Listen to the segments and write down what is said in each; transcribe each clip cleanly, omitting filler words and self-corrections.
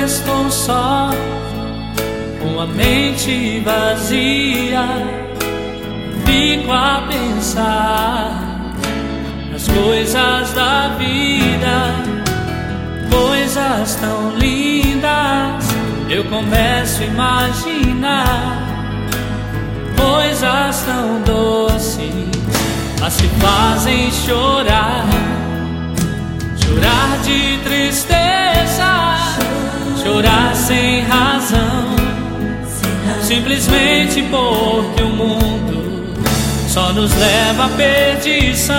estou só, com a mente vazia, fico a pensar nas coisas da vida, coisas tão lindas. Eu começo a imaginar coisas tão doces, mas que fazem chorar, chorar de tristeza, chorar sem razão, simplesmente porque o mundo só nos leva à perdição.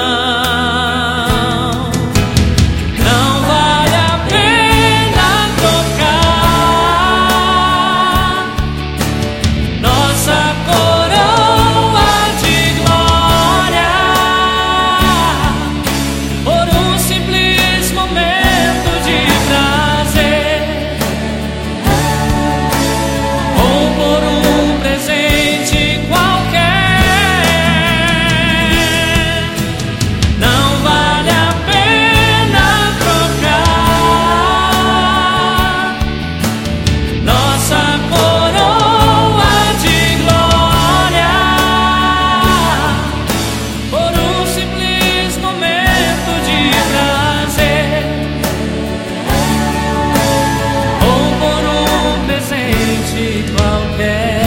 Não vale a pena trocar nossa coroa de glória por um simples momento de prazer, ou por um presente qualquer. Não vale a pena trocar nossa coroa de glória por um simples momento de prazer, ou por um presente qualquer.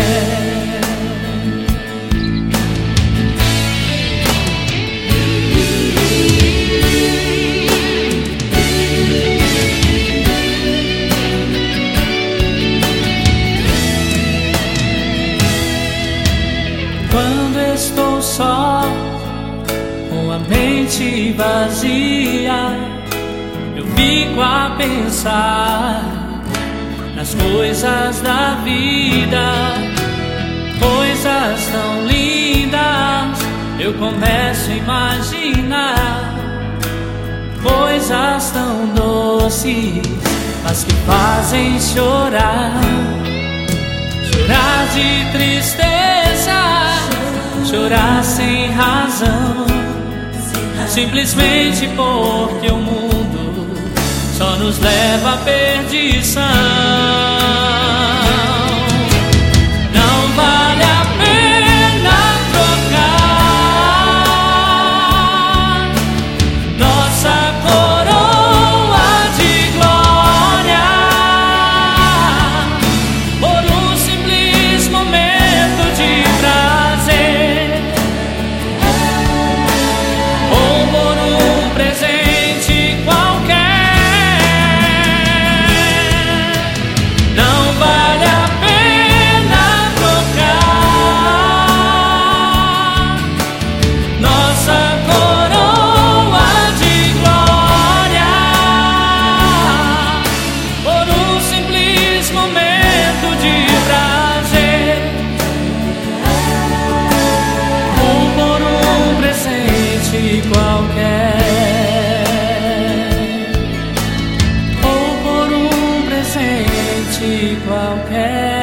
Quando estou só, com a mente vazia, eu fico a pensar nas coisas da vida, coisas tão lindas. Eu começo a imaginar coisas tão doces, mas que fazem chorar, chorar de tristeza, chorar sem razão, simplesmente porque o mundo só nos leva à perdição. Não vale a pena trocar nossa coroa de glória por um simples momento de prazer, ou por um presente qualquer. Não vale a pena trocar nossa coroa de glória por um simples momento de prazer, ou por um presente qualquer, ou por um presente qualquer.